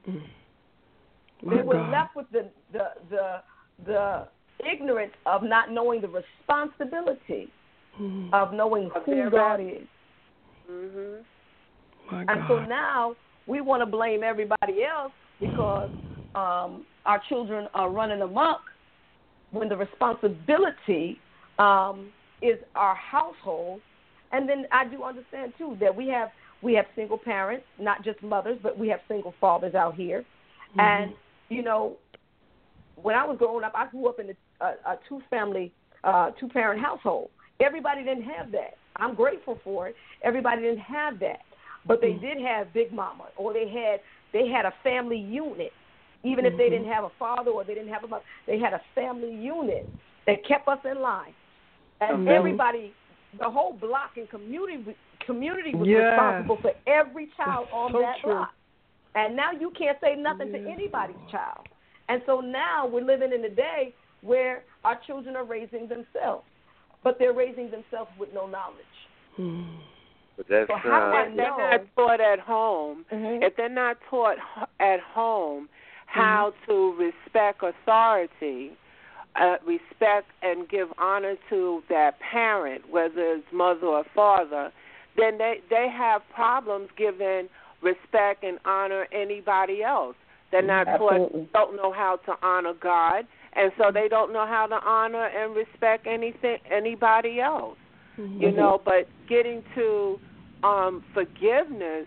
They were God. left with the, the the the ignorance of not knowing the responsibility mm-hmm. of knowing who God is. Mm-hmm. My and God. so now we want to blame everybody else because um, our children are running amok when the responsibility um, is our household. And then I do understand, too, that we have we have single parents, not just mothers, but we have single fathers out here. Mm-hmm. And, you know, when I was growing up, I grew up in a, a, a two-family, uh, two-parent household. Everybody didn't have that. I'm grateful for it. Everybody didn't have that. But they mm-hmm. did have Big Mama, or they had they had a family unit. Even mm-hmm. if they didn't have a father or they didn't have a mother, they had a family unit that kept us in line. And mm-hmm. everybody, the whole block and community community was yes. responsible for every child That's on so that true. block. And now you can't say nothing yes. to anybody's child. And so now we're living in a day where our children are raising themselves, but they're raising themselves with no knowledge. Hmm. But that's so how uh, do I if they're know? not taught at home, mm-hmm. if they're not taught at home how mm-hmm. to respect authority, uh, respect and give honor to their parent, whether it's mother or father, then they, they have problems giving respect and honor anybody else. They're not Absolutely. taught, don't know how to honor God, and so they don't know how to honor and respect anything anybody else. Mm-hmm. You know, but getting to um, forgiveness,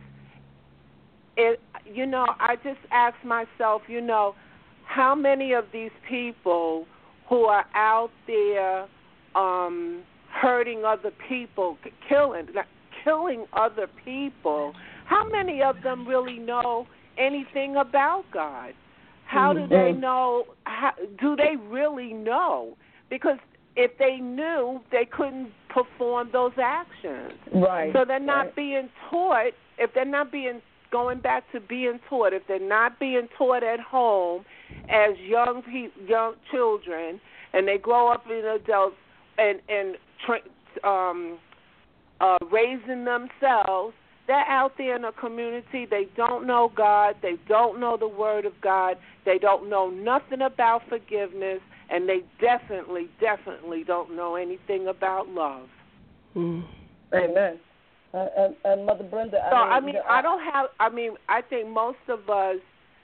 it. You know, I just ask myself, you know, how many of these people who are out there um, hurting other people, killing, killing other people, how many of them really know anything about God? How do they know? How, do they really know? Because if they knew, they couldn't perform those actions. Right. So they're not right. being taught. If they're not being going back to being taught, if they're not being taught at home as young pe- young children, and they grow up in adults and and tra- um, uh, raising themselves, they're out there in a community. They don't know God. They don't know the Word of God. They don't know nothing about forgiveness, and they definitely, definitely don't know anything about love. Mm. Amen. Uh, and, and Mother Brenda, I so mean, I mean, the, I don't have. I mean, I think most of us,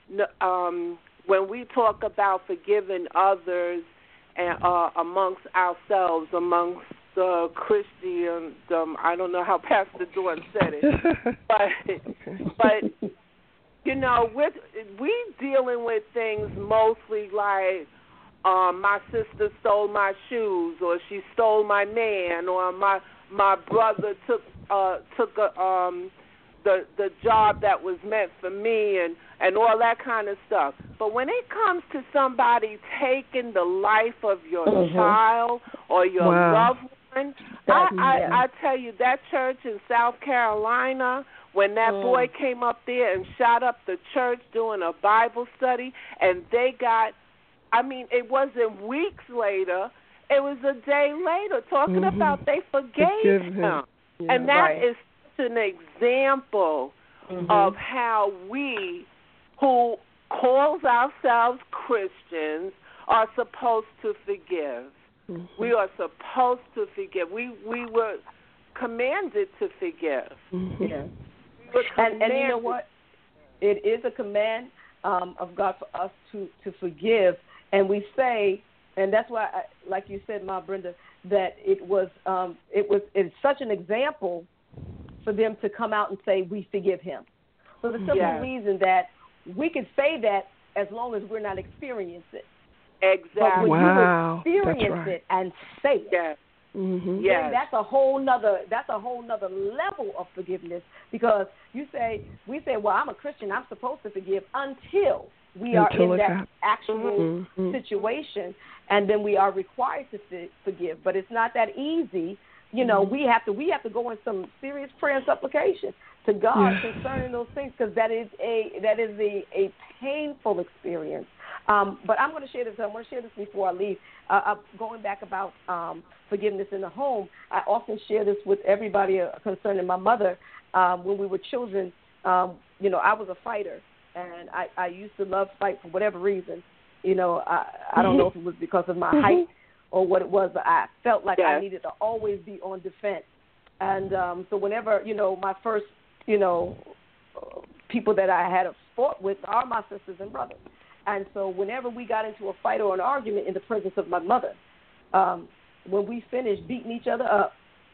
um, when we talk about forgiving others, and uh, amongst ourselves, amongst uh, Christendom, I don't know how Pastor Dawn said it, but but you know, with we dealing with things mostly like um, my sister stole my shoes, or she stole my man, or my my brother took uh, took a, um, the the job that was meant for me, and, and all that kind of stuff. But when it comes to somebody taking the life of your mm-hmm. child or your wow. loved one, I, I, I tell you, that church in South Carolina, when that mm. boy came up there and shot up the church doing a Bible study, and they got, I mean, it wasn't weeks later, it was a day later, talking mm-hmm. about they forgave Forgive him. him. Yeah, and that right. is such an example mm-hmm. of how we, who calls ourselves Christians, are supposed to forgive. Mm-hmm. We are supposed to forgive. We we were commanded to forgive. Mm-hmm. Yeah. We were and, and you know what? It is a command um, of God for us to, to forgive. And we say, and that's why, I, like you said, Ma Brenda, that it was um, it was it's such an example for them to come out and say we forgive him. For the simple yes. reason that we can say that as long as we're not experiencing it. Exactly. But when wow. you experience right. it and say it, yes. Mm-hmm. Yes. then that's a whole nother that's a whole nother level of forgiveness, because you say we say, well, I'm a Christian, I'm supposed to forgive until we are Until in it that happens. actual Mhm. situation, and then we are required to f- forgive. But it's not that easy. You know, Mhm. we have to we have to go in some serious prayer and supplication to God Yeah. concerning those things, because that is a that is a, a painful experience. Um, but I'm going to share this. I'm going to share this before I leave. Uh, uh, going back about um, forgiveness in the home, I often share this with everybody uh, concerning my mother. Um, when we were children, um, you know, I was a fighter, and I, I used to love fight for whatever reason. You know, I, I don't know if it was because of my Mhm. height or what it was, but I felt like I Yes. needed to always be on defense. And um, so whenever, you know, my first, you know, uh, people that I had a sport with are my sisters and brothers. And so whenever we got into a fight or an argument in the presence of my mother, um, when we finished beating each other up,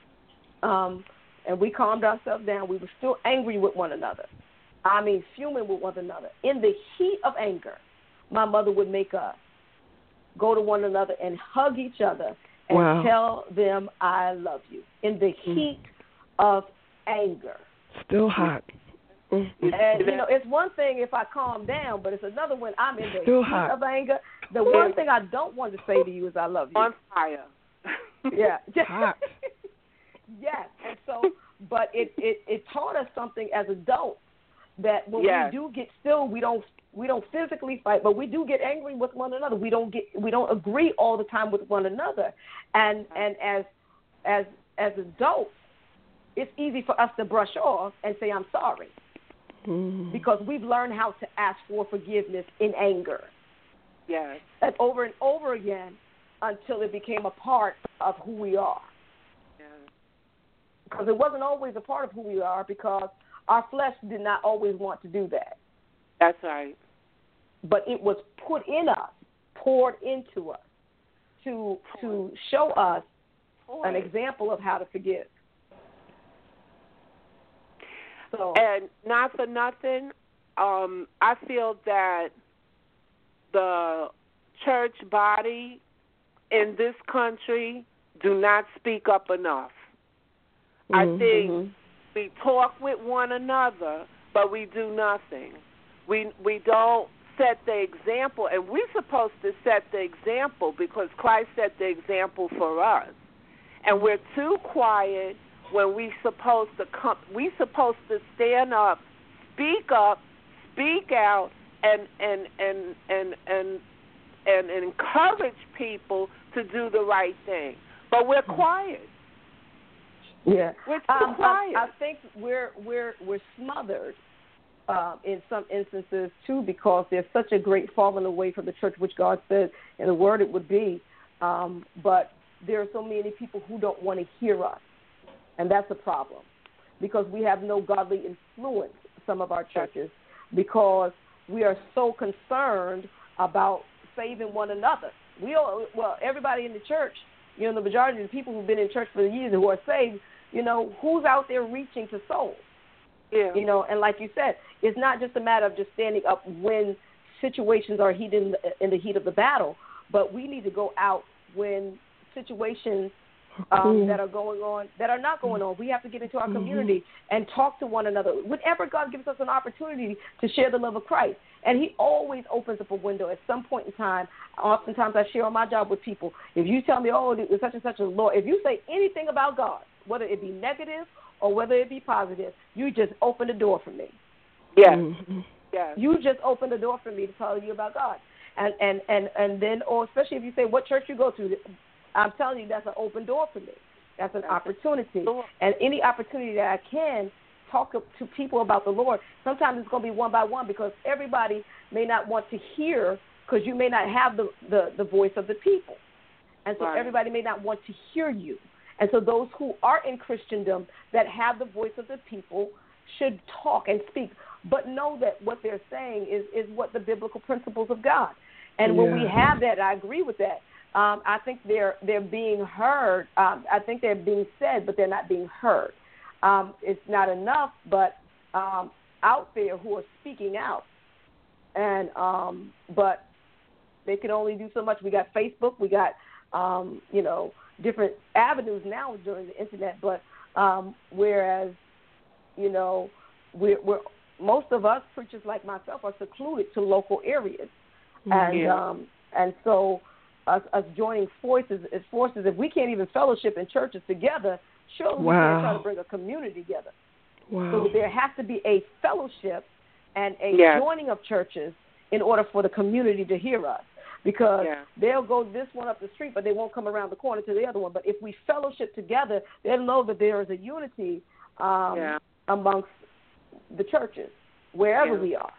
um, and we calmed ourselves down, we were still angry with one another. I mean, fuming with one another. In the heat of anger, my mother would make us go to one another and hug each other and Wow. tell them, I love you, in the heat of anger. Still hot. Mm-hmm. And, you know, it's one thing if I calm down, but it's another when I'm in the Still heat hot. of anger. The one thing I don't want to say to you is I love you. On fire. Yeah. Hot. Yes. And so, but it, it, it taught us something as adults, that when Yes. we do get still, we don't we don't physically fight, but we do get angry with one another. We don't get we don't agree all the time with one another. And and as as as adults, it's easy for us to brush off and say I'm sorry, Mhm. because we've learned how to ask for forgiveness in anger, Yes. and over and over again until it became a part of who we are. Yes. Because it wasn't always a part of who we are, because our flesh did not always want to do that. That's right. But it was put in us, poured into us, to to show us an example of how to forgive. So, And not for nothing, um, I feel that the church body in this country do not speak up enough. I Mhm. think mhm. we talk with one another, but we do nothing. We we don't set the example, and we're supposed to set the example because Christ set the example for us. And we're too quiet when we supposed to come. We supposed to stand up, speak up, speak out, and and and and and and, and encourage people to do the right thing. But we're quiet. Yeah, We're too um, quiet. I, I think we're we're we're smothered uh, in some instances too, because there's such a great falling away from the church, which God said in the Word it would be. Um, but there are so many people who don't want to hear us, and that's a problem, because we have no godly influence. Some of our churches, because we are so concerned about saving one another. We all, well, everybody in the church, you know, the majority of the people who've been in church for years who are saved, you know, who's out there reaching to souls? Yeah. You know, and like you said, it's not just a matter of just standing up when situations are heated in the, in the heat of the battle, but we need to go out when situations um, Cool. that are going on, that are not going on. We have to get into our community and talk to one another. Whenever God gives us an opportunity to share the love of Christ, and He always opens up a window at some point in time. Oftentimes I share on my job with people, if you tell me, oh, there's such and such a law, if you say anything about God, whether it be negative or whether it be positive, you just open the door for me. Yes. Mhm. Yes. You just open the door for me to tell you about God. And, and, and, and then, or especially if you say what church you go to, I'm telling you that's an open door for me. That's an opportunity. And any opportunity that I can talk to people about the Lord, sometimes it's going to be one by one, because everybody may not want to hear, because you may not have the, the, the voice of the people. And so Right. everybody may not want to hear you. And so those who are in Christendom that have the voice of the people should talk and speak, but know that what they're saying is, is what the biblical principles of God. And when we Yeah. have that, I agree with that. Um, I think they're they're being heard. Um, I think they're being said, but they're not being heard. Um, it's not enough, but um, out there who are speaking out, and um, but they can only do so much. We got Facebook, we got um, you know, different avenues now during the internet. But um, whereas, you know, we're, we're most of us preachers like myself are secluded to local areas, and yeah. um, and so us, us joining forces is forces. If we can't even fellowship in churches together, surely wow. we can't try to bring a community together. Wow. So there has to be a fellowship and a yeah. joining of churches in order for the community to hear us. Because yeah. they'll go this one up the street, but they won't come around the corner to the other one. But if we fellowship together, they'll know that there is a unity um, yeah. amongst the churches, wherever yeah. we are.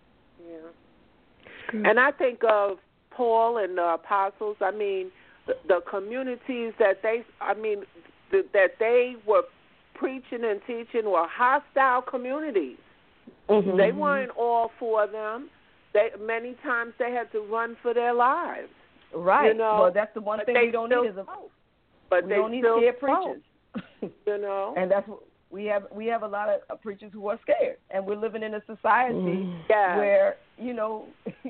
Yeah. And I think of Paul and the apostles. I mean, the, the communities that they, I mean, the, that they were preaching and teaching were hostile communities. Mm-hmm. They weren't all for them. They many times they had to run for their lives. Right. You know, well, that's the one thing we don't need is a vote. But we they don't need still scared spoke, preachers. you know, and that's what we have. We have a lot of uh, preachers who are scared, and we're living in a society mm. yeah. where you know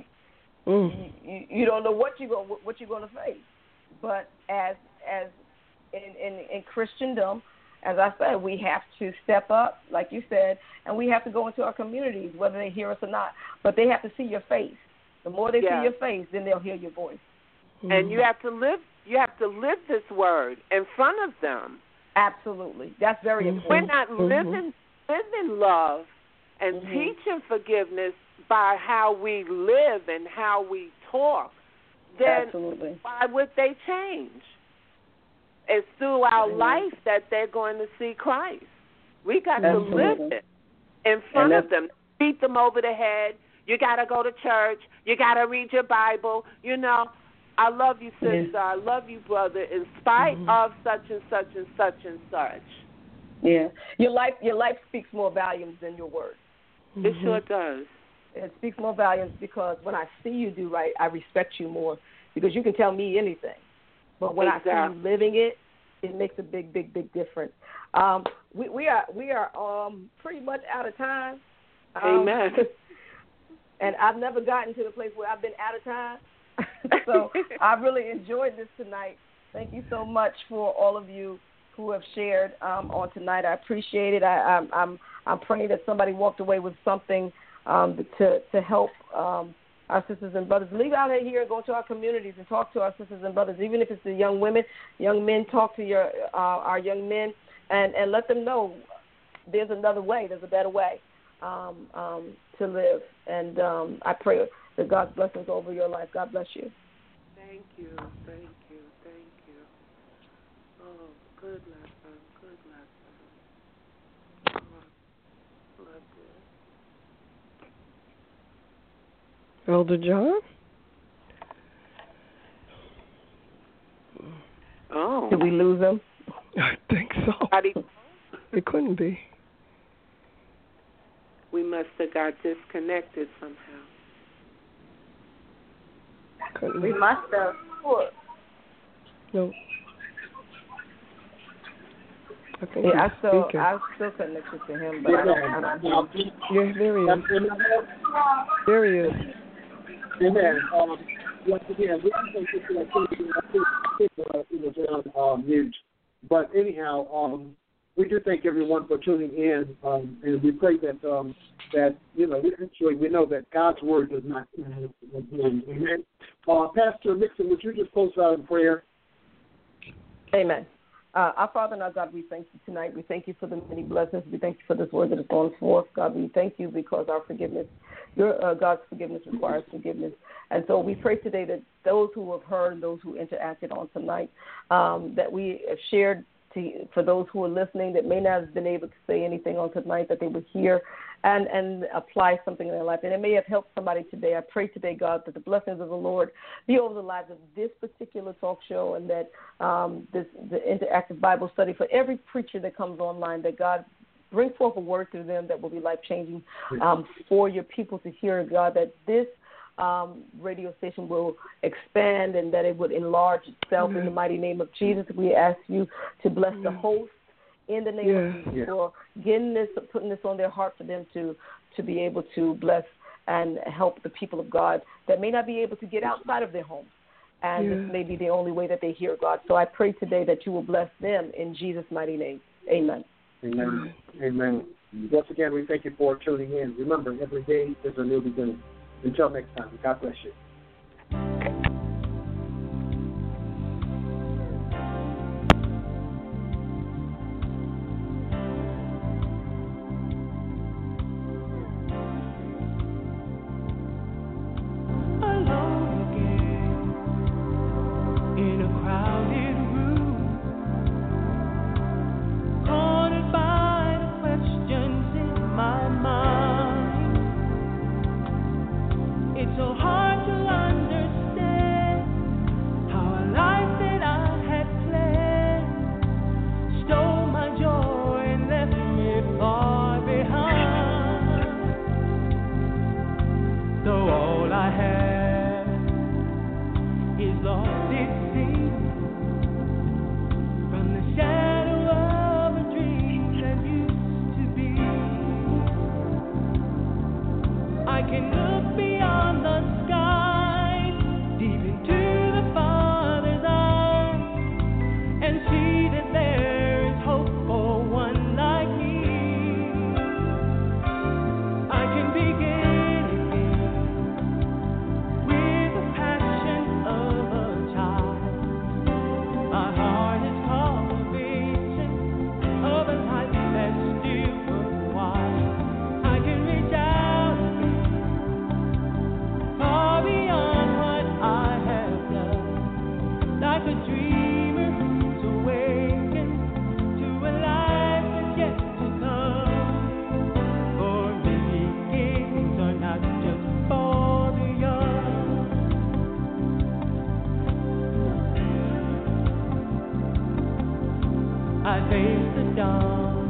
mm. you, you don't know what you go what you're going to face. But as as in, in in Christendom, as I said, we have to step up, like you said, and we have to go into our communities, whether they hear us or not. But they have to see your face. The more they yeah. see your face, then they'll hear your voice. And you have to live. You have to live this word in front of them. Absolutely, that's very mm-hmm. important. We're not mm-hmm. living living love and mm-hmm. teaching forgiveness by how we live and how we talk. Then Absolutely. why would they change? It's through our mm-hmm. life that they're going to see Christ. We got Absolutely. to live it in front of them. Beat them over the head. You got to go to church. You got to read your Bible. You know, I love you, sister. Yeah. I love you, brother, in spite mm-hmm. of such and such and such and such. Yeah, your life your life speaks more volumes than your words. Mm-hmm. It sure does. It speaks more volumes because when I see you do right, I respect you more because you can tell me anything. But when exactly. I see you living it, it makes a big, big, big difference. Um, we, we are we are um, pretty much out of time. Um, Amen. And I've never gotten to the place where I've been out of time. So I really enjoyed this tonight. Thank you so much for all of you who have shared um, on tonight. I appreciate it. I, I'm, I'm I'm praying that somebody walked away with something um, to to help um, our sisters and brothers. Leave out of here and go to our communities and talk to our sisters and brothers. Even if it's the young women, young men, talk to your uh, our young men and, and let them know there's another way. There's a better way um, um, to live. And um, I pray that God's blessings over your life. God bless you. Thank you, thank you, thank you. Oh, good lesson, good lesson. Oh, love it. Elder John? Oh. Did we lose him? I think so. How do you- It couldn't be. We must have got disconnected somehow. Couldn't We be. must have. No. I think Yeah, I he's still, speaking. I still connected to him, but I don't, I don't. Yeah, there he is. There he is. Amen. Um, once again, we don't think this is a you know, down um, mute. But anyhow, um, we do thank everyone for tuning in, um, and we pray that um, that you know, actually we know that God's word does not. Amen. Uh, Pastor Mixon, would you just close out in prayer? Amen. Uh, our Father and our God, we thank you tonight. We thank you for the many blessings. We thank you for this word that has gone forth. God, we thank you because our forgiveness, your uh, God's forgiveness requires forgiveness. And so we pray today that those who have heard and those who interacted on tonight, um, that we have shared to, for those who are listening that may not have been able to say anything on tonight, that they would hear and, and apply something in their life. And it may have helped somebody today. I pray today, God, that the blessings of the Lord be over the lives of this particular talk show and that um, this the interactive Bible study for every preacher that comes online, that God bring forth a word through them that will be life-changing um, for your people to hear, God, that this Um, radio station will expand and that it would enlarge itself mm-hmm. in the mighty name of Jesus. We ask you to bless mm-hmm. the host in the name yeah. of Jesus yeah. for getting this, putting this on their heart for them to, to be able to bless and help the people of God that may not be able to get outside of their homes. and Yeah. this may be the only way that they hear God. So I pray today that you will bless them in Jesus' mighty name. Amen. Amen. Amen. Once again, we thank you for tuning in. Remember, every day is a new beginning. Until next time, God bless you. I face the dawn.